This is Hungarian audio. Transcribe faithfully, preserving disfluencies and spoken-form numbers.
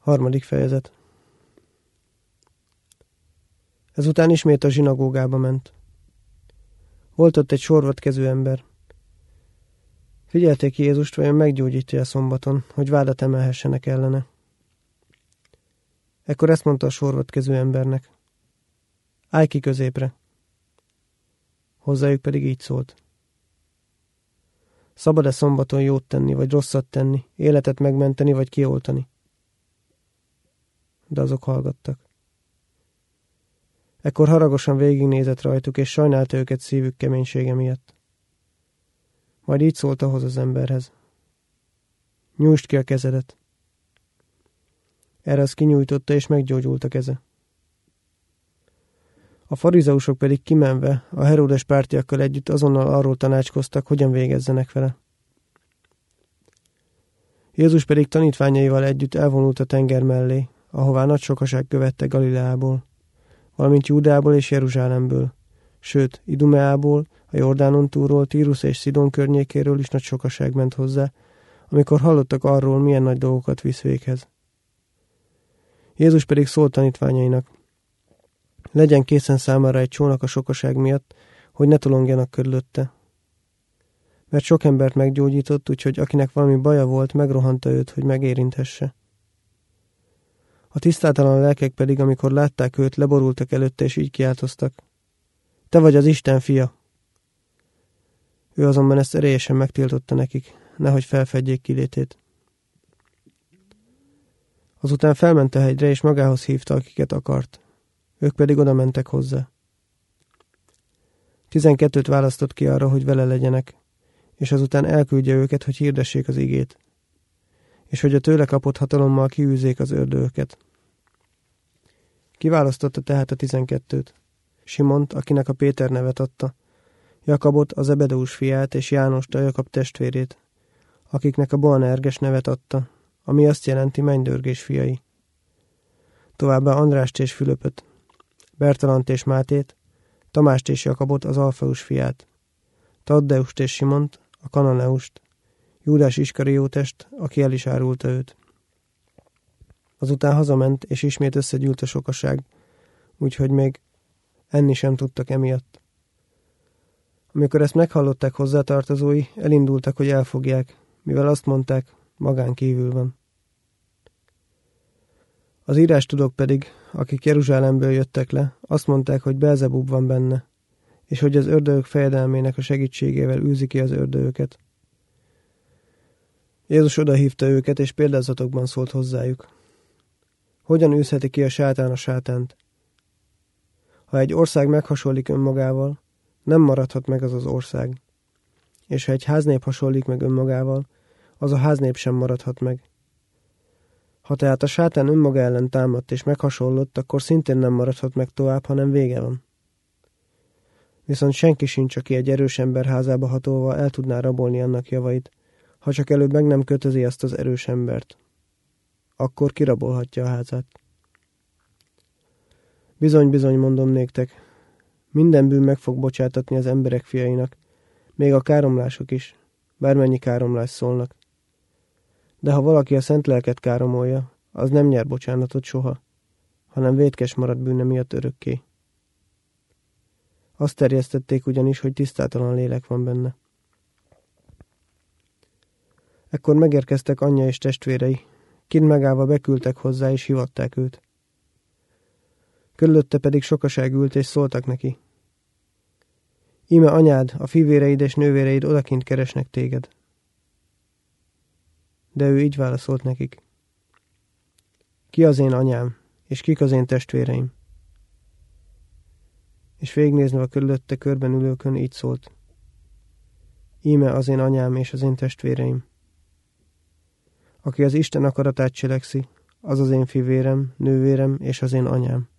Harmadik fejezet. Ezután ismét a zsinagógába ment. Volt ott egy sorvatkezű ember. Figyelték Jézust, vajon meggyógyítja a szombaton, hogy vádat emelhessenek ellene. Ekkor ezt mondta a sorvatkezű embernek: állj ki középre. Hozzájuk pedig így szólt: szabad-e szombaton jót tenni, vagy rosszat tenni, életet megmenteni, vagy kioltani? De azok hallgattak. Ekkor haragosan végignézett rajtuk, és sajnálta őket szívük keménysége miatt. Majd így szólt ahhoz az emberhez: nyújtsd ki a kezedet. Erre az kinyújtotta, és meggyógyult a keze. A farizeusok pedig kimenve a Heródes pártiakkal együtt azonnal arról tanácskoztak, hogyan végezzenek vele. Jézus pedig tanítványaival együtt elvonult a tenger mellé, ahová nagy sokaság követte Galileából, valamint Júdeából és Jeruzsálemből, sőt, Idumeából, a Jordánon túlról, Tírus és Szidon környékéről is nagy sokaság ment hozzá, amikor hallottak arról, milyen nagy dolgokat visz véghez. Jézus pedig szólt tanítványainak: legyen készen számára egy csónak a sokaság miatt, hogy ne tolongjanak körülötte. Mert sok embert meggyógyított, úgyhogy akinek valami baja volt, megrohanta őt, hogy megérinthesse. A tisztátalan lelkek pedig, amikor látták őt, leborultak előtte, és így kiáltoztak: te vagy az Isten fia! Ő azonban ezt erélyesen megtiltotta nekik, nehogy felfedjék kilétét. Azután felment a hegyre, és magához hívta, akiket akart. Ők pedig oda mentek hozzá. Tizenkettőt választott ki arra, hogy vele legyenek, és azután elküldje őket, hogy hirdessék az igét, és hogy a tőle kapott hatalommal kiűzzék az ördögöket. Kiválasztotta tehát a tizenkettőt: Simont, akinek a Péter nevet adta, Jakabot, a Zebedeus fiát, és Jánost, a Jakab testvérét, akiknek a Boanerges nevet adta, ami azt jelenti mennydörgés fiai. Továbbá Andrást és Fülöpöt, Bertalant és Mátét, Tamást és Jakabot, az Alfeus fiát, Taddeust és Simont, a Kananeust, Júdás Iskariótest, aki el is árulta őt. Azután hazament, és ismét összegyűlt a sokaság, úgyhogy még enni sem tudtak emiatt. Amikor ezt meghallották hozzátartozói, elindultak, hogy elfogják, mivel azt mondták, magán kívül van. Az írástudók pedig, akik Jeruzsálemből jöttek le, azt mondták, hogy Belzebub van benne, és hogy az ördögök fejedelmének a segítségével űzi ki az ördögöket. Jézus odahívta őket, és példázatokban szólt hozzájuk: hogyan űzheti ki a sátán a sátánt? Ha egy ország meghasonlik önmagával, nem maradhat meg az az ország. És ha egy háznép hasonlik meg önmagával, az a háznép sem maradhat meg. Ha tehát a sátán önmaga ellen támadt és meghasonlott, akkor szintén nem maradhat meg tovább, hanem vége van. Viszont senki sincs, aki egy erős ember házába hatolva el tudná rabolni annak javait, ha csak előbb meg nem kötözi azt az erős embert. Akkor kirabolhatja a házát. Bizony-bizony mondom néktek, minden bűn meg fog bocsátatni az emberek fiainak, még a káromlások is, bármennyi káromlás szólnak. De ha valaki a szent lelket káromolja, az nem nyer bocsánatot soha, hanem vétkes marad bűne miatt örökké. Azt terjesztették ugyanis, hogy tisztátalan lélek van benne. Ekkor megérkeztek anyja és testvérei, kint megállva beküldtek hozzá, és hivatták őt. Körülötte pedig sokaság ült, és szóltak neki: íme anyád, a fivéreid és nővéreid odakint keresnek téged. De ő így válaszolt nekik: ki az én anyám, és kik az én testvéreim? És végignézve a körülötte körben ülőkön így szólt: íme az én anyám és az én testvéreim. Aki az Isten akaratát cselekszi, az az én fivérem, nővérem és az én anyám.